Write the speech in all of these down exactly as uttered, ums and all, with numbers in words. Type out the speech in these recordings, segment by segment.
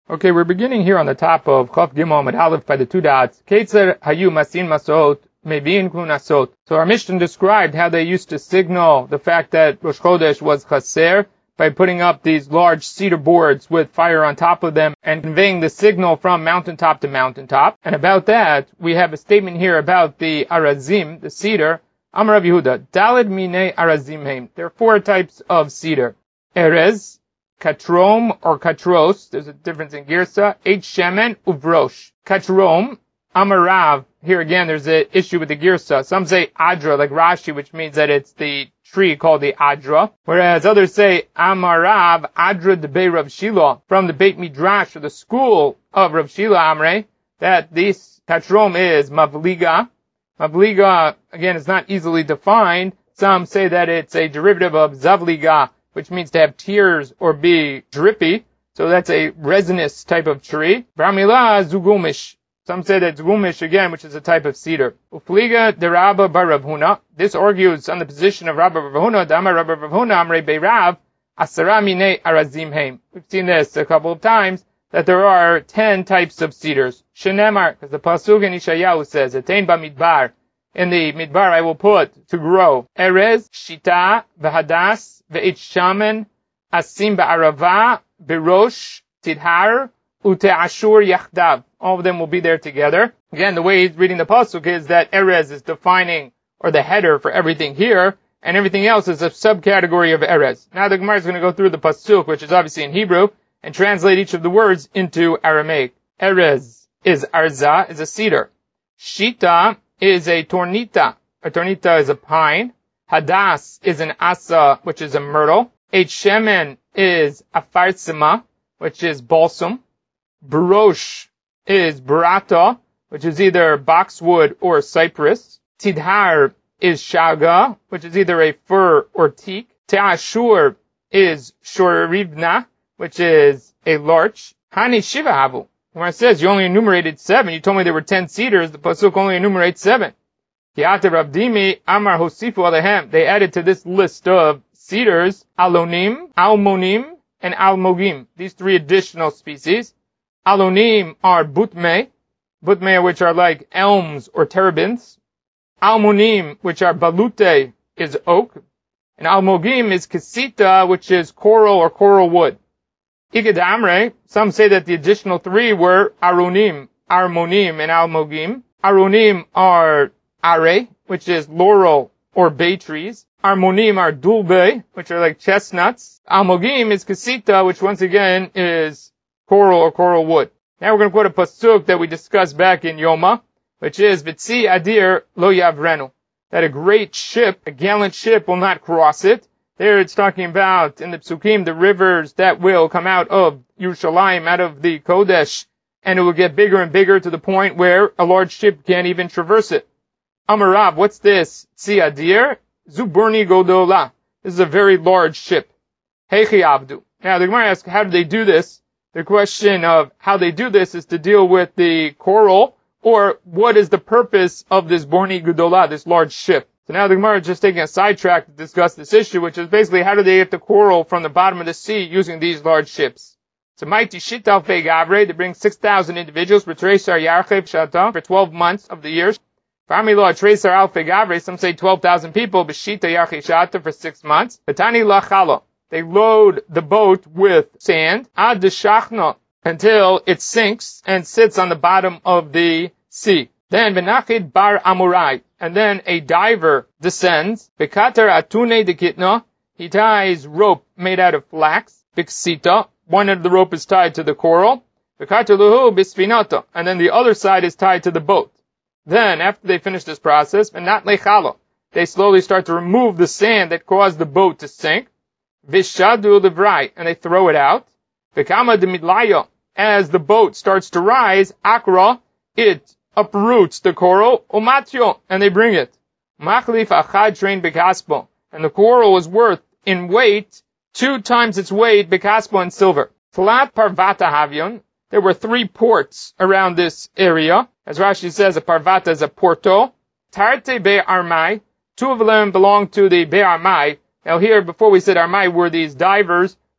Okay, we're beginning here on the top of Chaf Gimel Amud Aleph by the two dots. Ketzer hayu masin masot mebin kunasot. So our Mishnah described how they used to signal the fact that Rosh Chodesh was chaser by putting up these large cedar boards with fire on top of them and conveying the signal from mountaintop to mountaintop. And about that, we have a statement here about the arazim, the cedar. Amar Rav Yehuda, Daled mine arazim heim. There are four types of cedar. Erez, Katrom or Katros, there's a difference in Girsa, H. Shemen, Uvrosh. Katrom, Amarav, here again there's an issue with the Girsa. Some say Adra, like Rashi, which means that it's the tree called the Adra. Whereas others say Amarav, Adra de Be Rav Shila, from the Beit Midrash, or the school of Rav Shila Amre, that this Katrom is Mavliga. Mavliga, again, is not easily defined. Some say that it's a derivative of Zavliga, which means to have tears or be drippy. So that's a resinous type of tree. Bramila zugumish. Some say that zugumish, again, which is a type of cedar. Ufliga de Rabba bar Rav Huna. This argues on the position of Rabba Rav Huna, Dama Rabba Rav Huna, Amre Beirav, Asara mine arazim heim. We've seen this a couple of times, that there are ten types of cedars. Shenemar, because the Pasuk in Ishayahu says, Etein bamidbar. In the midbar I will put to grow. Erez, Shita, Vahadas, Ve'it Shaman, Asim Ba'arava, Berosh, Tidhar, Ute Ashur Yachdav. All of them will be there together. Again, the way he's reading the Pasuk is that Erez is defining, or the header for everything here, and everything else is a subcategory of Erez. Now the Gemara is going to go through the Pasuk, which is obviously in Hebrew, and translate each of the words into Aramaic. Erez is Arza, is a cedar. Shita is a tornita. A tornita is a pine. Hadas is an asa, which is a myrtle. H. Shemen is a farsima, which is balsam. Barosh is barata, which is either boxwood or cypress. Tidhar is shaga, which is either a fir or teak. Te'ashur is shorivna, which is a larch. Hani shiva havu. When it says you only enumerated seven, you told me there were ten cedars, the Pasuk only enumerates seven. Kiate Rabdimi Amar Hosifu Alehem. They added to this list of cedars, Alonim, Almonim, and Almogim. These three additional species. Alonim are Butme, Butme which are like elms or terebinths. Almonim, which are Balute, is oak. And Almogim is Kesita, which is coral or coral wood. Igad Amre, some say that the additional three were Aronim, Armonim, and Almogim. Aronim are Are, which is laurel or bay trees. Armonim are Dulbe, which are like chestnuts. Almogim is Kesita, which once again is coral or coral wood. Now we're going to quote a pasuk that we discussed back in Yoma, which is Vitzi Adir Lo Yavrenu, that a great ship, a gallant ship, will not cross it. There it's talking about, in the Psukim, the rivers that will come out of Yerushalayim, out of the Kodesh, and it will get bigger and bigger to the point where a large ship can't even traverse it. Amarav, what's this? Tziadir, Zuburni Godola. This is a very large ship. Heichi Abdu. Now the Gemara asks, how do they do this? The question of how they do this is to deal with the coral, or what is the purpose of this Borni Godola, this large ship? So now the Gemara is just taking a sidetrack to discuss this issue, which is basically how do they get the coral from the bottom of the sea using these large ships. So Mighty Shital Fe Gavre, they bring six thousand individuals for Tresar Yarchev Shata for twelve months of the years. Famila Tresar Alfe Gavre, some say twelve thousand people, Beshita Yarchev Shata for six months. Batani Lachala, they load the boat with sand, Ad Shachna, until it sinks and sits on the bottom of the sea. Then Benachid Bar Amurai, and then a diver descends. Bekater Atune de Kitna, he ties rope made out of flax. Biksita, one end of the rope is tied to the coral. Bekater Luhu Bisfinata, and then the other side is tied to the boat. Then, after they finish this process, Benat Lechalo, they slowly start to remove the sand that caused the boat to sink. Vishadu Livrai, and they throw it out. Bekama de Midlayo, as the boat starts to rise, Akra, it uproots the coral, Omatio, and they bring it. Machlif achad train bekaspo, and the coral was worth, in weight, two times its weight, bekaspo in silver. Flat parvata havion, there were three ports around this area. As Rashi says, a parvata is a porto. Tarte be armai, two of them belong to the be armai. Now here, before we said armai, were these divers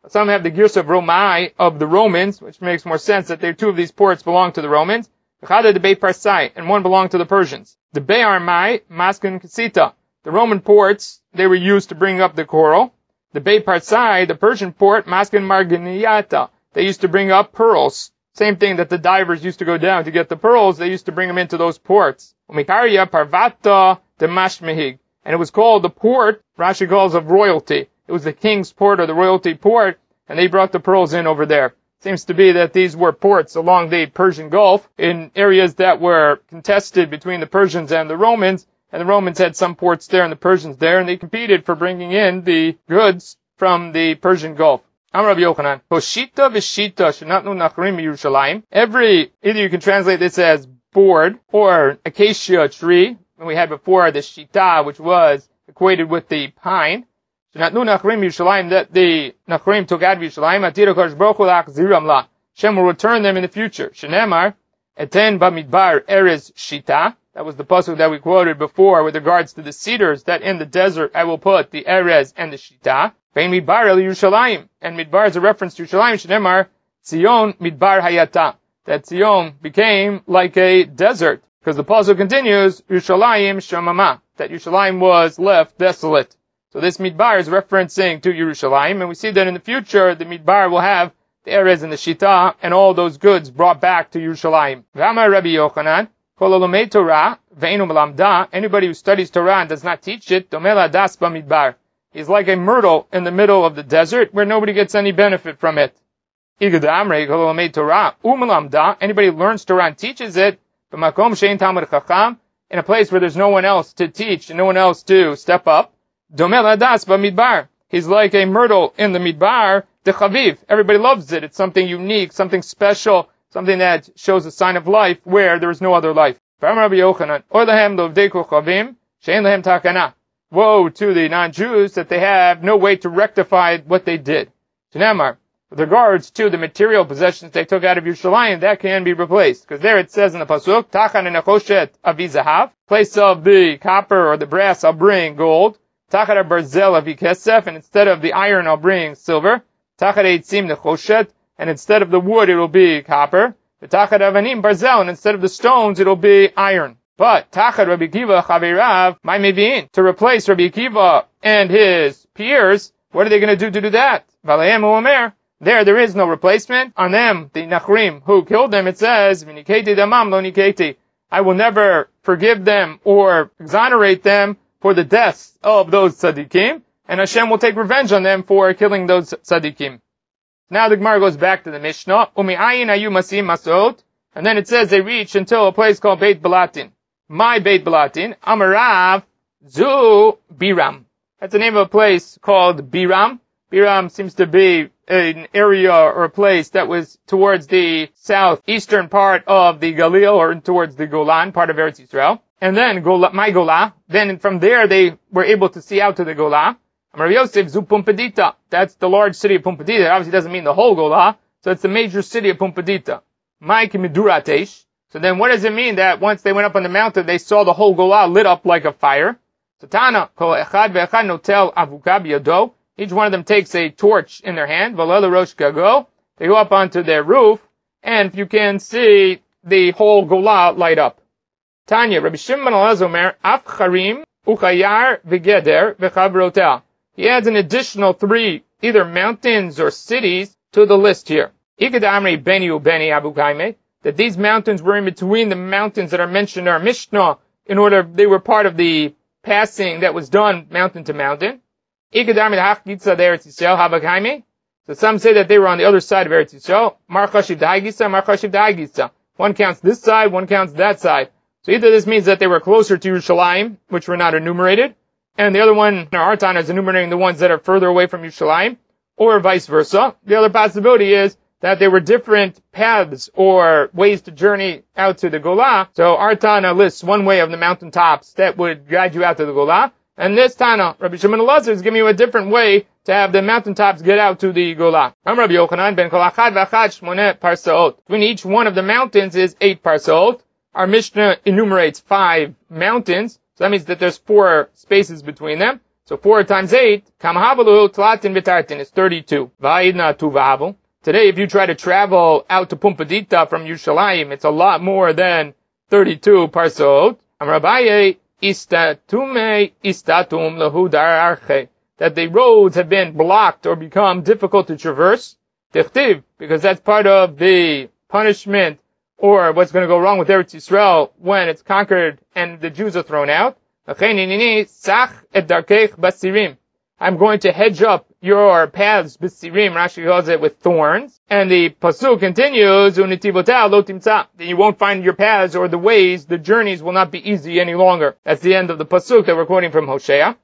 Some have the Girsa of Romai of the Romans, which makes more sense that they, two of these ports belong to the Romans. The Bei Parsai, and one belonged to the Persians. The Bei Armai, Maskin Kasita. The Roman ports, they were used to bring up the coral. The Bei Parsai, the Persian port, Maskin Marganiyata. They used to bring up pearls. Same thing that the divers used to go down to get the pearls, they used to bring them into those ports. Umikaria Parvata Demashmehig. And it was called the port, Rashi calls of royalty. It was the king's port or the royalty port, and they brought the pearls in over there. Seems to be that these were ports along the Persian Gulf in areas that were contested between the Persians and the Romans, and the Romans had some ports there and the Persians there, and they competed for bringing in the goods from the Persian Gulf. Amar Rabbi Yochanan, Hoshita v'shita shenatnu nachrim Yerushalayim. Every, either you can translate this as board or acacia tree, and we had before the shita, which was equated with the pine. Shenatnu nachrim Yerushalayim, that the nachrim took out of Yerushalayim, atira kodesh baruch hu lachziram la. Hashem will return them in the future. Shenemar, eten bamidbar erez shita. That was the pasuk that we quoted before with regards to the cedars, that in the desert I will put the erez and the shita. Vein midbar el Yerushalayim. And midbar is a reference to Yerushalayim. Shenemar, Zion midbar hayata. That Zion became like a desert. Because the pasuk continues, Yerushalayim shamama. That Yerushalayim was left desolate. So this midbar is referencing to Yerushalayim, and we see that in the future, the midbar will have the erez and the shita, and all those goods brought back to Yerushalayim. V'amar Rabbi Yochanan, kol olomei Torah, ve'enu melamda, anybody who studies Torah and does not teach it, domela das b'midbar. He's like a myrtle in the middle of the desert, where nobody gets any benefit from it. Igad amrei, kol olomei Torah, u'melamda, anybody who learns Torah and teaches it, b'makom she'en talmid chacham, in a place where there's no one else to teach, and no one else to step up, Domel Hadas Bamidbar. He's like a myrtle in the Midbar, the Chaviv. Everybody loves it. It's something unique, something special, something that shows a sign of life where there is no other life. Woe to the non-Jews that they have no way to rectify what they did. Shenamar, with regards to the material possessions they took out of Yerushalayim, that can be replaced. Because there it says in the Pasuk, Tachan enachoshet avi zahav, place of the copper or the brass I'll bring gold. Tachar barzel avi kesef, and instead of the iron I'll bring silver. Tachar eitzim nechoshet, and instead of the wood it'll be copper. Tachar avanim barzel, and instead of the stones it'll be iron. But Tachar Rabbi Akiva chavirav my meviin, to replace Rabbi Akiva and his peers, what are they going to do to do that? Valayim uomer, there there is no replacement. On them, the Nachrim who killed them, it says, V'niketi damam lo niketi, I will never forgive them or exonerate them for the deaths of those tzaddikim, and Hashem will take revenge on them for killing those tzaddikim. Now the Gemara goes back to the Mishnah, Umi'ayin ayu masim masot, and then it says they reach until a place called Beit Balatin. My Beit Balatin, Amarav Zu Biram. That's the name of a place called Biram. Biram seems to be an area or a place that was towards the southeastern part of the Galil, or towards the Golan, part of Eretz Yisrael. And then Gola, my Gola, then from there they were able to see out to the Gola. Amar Yosef Zu Pumbedita. That's the large city of Pumbedita. It obviously doesn't mean the whole Gola, so it's the major city of Pumbedita. My Kimiduratesh. So then what does it mean that once they went up on the mountain, they saw the whole Gola lit up like a fire? So Tana, Kol Echad Ve'echad Notel Avuka B'yado. Each one of them takes a torch in their hand. V'lo Rosh Gago. They go up onto their roof, and you can see the whole Gola light up. Tanya, Rabbi Shimon Alazomer, Afcharim, Uchayar, V'geder, V'chavrotel. He adds an additional three, either mountains or cities, to the list here. Ikadamri Beni Ubeni Abu Kaime, that these mountains were in between the mountains that are mentioned in our Mishnah, in order, they were part of the passing that was done mountain to mountain. Ikadamri Hachgitza Eretz Yisrael, Haba Kaime. So some say that they were on the other side of Eretz Yisrael. Mar Chashiv Da'agitza, Mar Chashiv Da'agitza. One counts this side, one counts that side. So either this means that they were closer to Yerushalayim, which were not enumerated, and the other one, our Tana, is enumerating the ones that are further away from Yerushalayim, or vice versa. The other possibility is that there were different paths or ways to journey out to the Gola. So our Tana lists one way of the mountaintops that would guide you out to the Gola, and this Tana, Rabbi Shimon Elazar, is giving you a different way to have the mountaintops get out to the Gola. I'm Rabbi Yochanan ben Kol Achad V'Achad Shmoneh Parsaot. Between each one of the mountains is eight parsaot. Our Mishnah enumerates five mountains, so that means that there's four spaces between them. So four times eight, kamhavalu tlatin v'tartin is thirty-two. Va'idna tu v'havu. Today, if you try to travel out to Pumbedita from Yerushalayim, it's a lot more than thirty-two parsot. Amrabaye istatume istatum lahu dararche. That the roads have been blocked or become difficult to traverse. Tichtiv, because that's part of the punishment or what's going to go wrong with Eretz Yisrael when it's conquered and the Jews are thrown out. I'm going to hedge up your paths, b'sirim, Rashi calls it, with thorns. And the pasuk continues, that you won't find your paths or the ways, the journeys will not be easy any longer. That's the end of the pasuk that we're quoting from Hosea.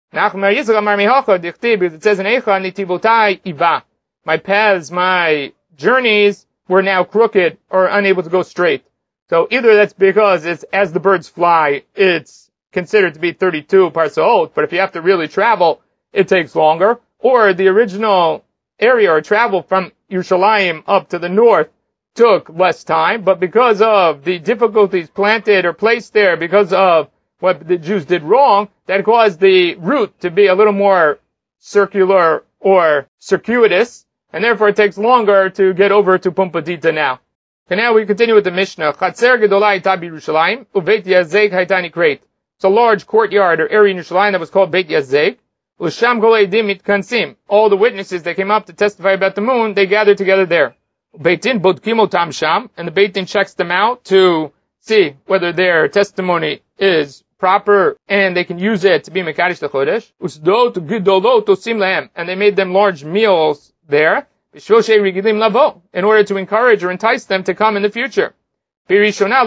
Because it says in Eicha, nitivotai iva. My paths, my journeys were now crooked or unable to go straight. So either that's because it's as the birds fly, it's considered to be thirty-two parsot, but if you have to really travel, it takes longer. Or the original area or travel from Yerushalayim up to the north took less time, but because of the difficulties planted or placed there, because of what the Jews did wrong, that caused the route to be a little more circular or circuitous, and therefore it takes longer to get over to Pumbedita now. Okay, now we continue with the Mishnah. Chatzer gedolai tabi Yerushalayim, uVeit Yazeg haytani kreit. It's a large courtyard or area in Yerushalayim that was called Beit Yazeg. Usham kol eidim mitkansim. All the witnesses that came up to testify about the moon, they gathered together there. Beit Din bodkim otam sham, and the Beit Din checks them out to see whether their testimony is proper and they can use it to be mekadosh the chodesh. Usdot gedolot osim lahem, and they made them large meals there, in order to encourage or entice them to come in the future. In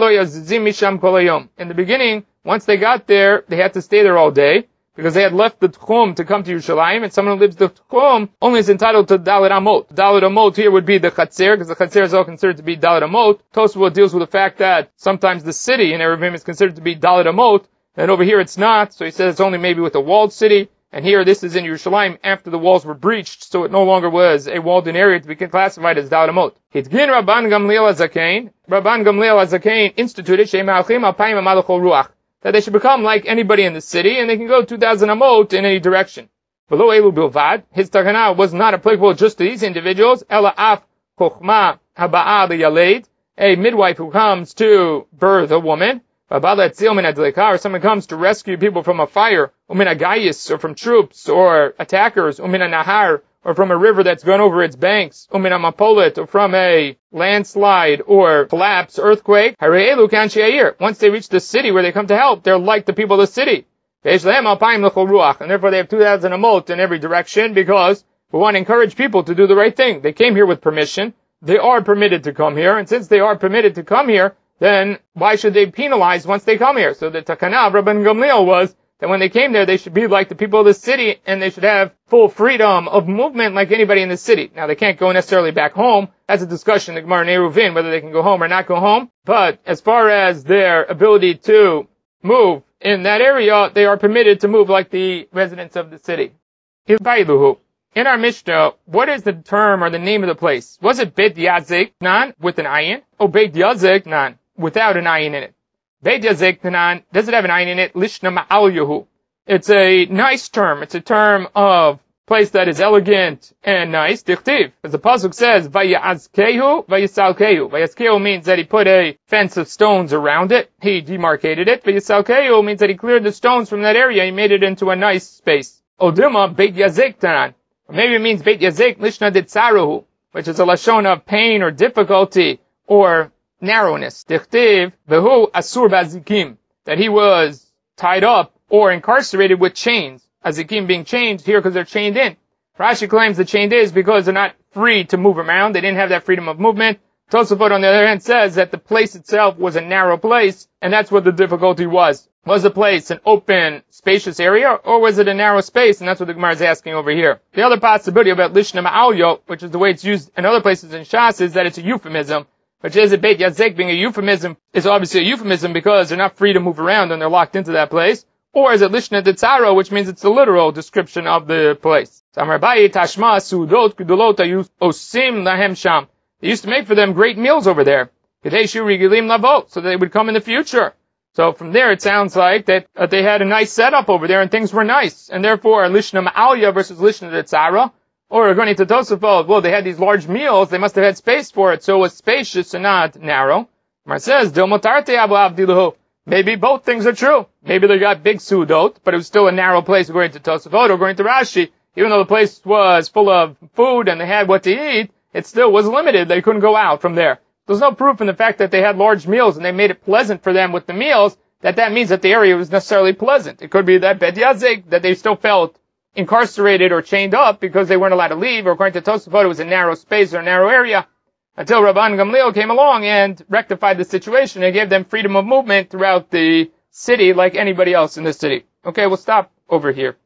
the beginning, once they got there, they had to stay there all day, because they had left the Tchum to come to Yerushalayim, and someone who lives the Tchum only is entitled to Dalet Amot. Dalet Amot here would be the Chatzer, because the Chatzer is all considered to be Dalet Amot. Tosfot deals with the fact that sometimes the city in Eruvim is considered to be Dalet Amot, and over here it's not, so he says it's only maybe with a walled city. And here, this is in Yerushalayim after the walls were breached, so it no longer was a walled-in area to be classified as Dalet Amot. Hitgin Rabban Gamliel HaZakein. Rabban Gamliel HaZakein instituted She'ma'alchim alpayim amalachol ruach, that they should become like anybody in the city, and they can go two thousand amot in any direction. Below Elu Bilvad, his takana was not applicable just to these individuals. Ela af chokhma haba'a liyaled, a midwife who comes to birth a woman. Or someone comes to rescue people from a fire, or from troops or attackers, or from a river that's gone over its banks, or from a landslide or collapse, earthquake. Once they reach the city where they come to help, they're like the people of the city. And therefore they have two thousand amot in every direction, because we want to encourage people to do the right thing. They came here with permission. They are permitted to come here, and since they are permitted to come here, then why should they penalize once they come here? So the takana of Rabban Gamliel was that when they came there, they should be like the people of the city, and they should have full freedom of movement like anybody in the city. Now, they can't go necessarily back home. That's a discussion in the Gemara in Eruvin, whether they can go home or not go home. But as far as their ability to move in that area, they are permitted to move like the residents of the city. In our Mishnah, what is the term or the name of the place? Was it Beit Yazek Nan with an ayin, or Beit Yazek Nan without an ayin in it? Beit Yazek Nan, does it have an ayin in it? Lishna Ma'al Yehu. It's a nice term. It's a term of place that is elegant and nice. Dichtiv. As the pasuk says, Vayazkehu, Vayisalkehu. Vayazkehu means that he put a fence of stones around it. He demarcated it. Vayisalkehu means that he cleared the stones from that area. He made it into a nice space. Odilma Beit Yazek Tanan. Or maybe it means Beit Yazek Lishna Ditzaruhu, which is a lashon of pain or difficulty or narrowness. Dichtiv, Vehu Asur Bazikim, that he was tied up or incarcerated with chains. Azikim being chained here because they're chained in. Rashi claims the chained is because they're not free to move around. They didn't have that freedom of movement. Tosafot, on the other hand, says that the place itself was a narrow place, and that's what the difficulty was. Was the place an open, spacious area, or was it a narrow space? And that's what the Gemara is asking over here. The other possibility about Lishna Ma'alyo, which is the way it's used in other places in Shas, is that it's a euphemism. Which is a Beit Yazek being a euphemism, is obviously a euphemism because they're not free to move around and they're locked into that place. Or is it Lishna Ditzaro, which means it's the literal description of the place. They used to make for them great meals over there, so they would come in the future. So from there, it sounds like that uh, they had a nice setup over there and things were nice. And therefore, Lishna Ma'alya versus Lishna Tzara, or according to Tosafot, well, they had these large meals, they must have had space for it, so it was spacious and not narrow. Mar says, maybe both things are true. Maybe they got big sudot, but it was still a narrow place according to Tosafot, or according to Rashi. Even though the place was full of food and they had what to eat, it still was limited. They couldn't go out from there. There's no proof in the fact that they had large meals and they made it pleasant for them with the meals, that that means that the area was necessarily pleasant. It could be that Bet Yazik, that they still felt incarcerated or chained up because they weren't allowed to leave, or according to Tosafot, it was a narrow space or a narrow area, until Rabban Gamliel came along and rectified the situation and gave them freedom of movement throughout the city like anybody else in the city. Okay, we'll stop over here.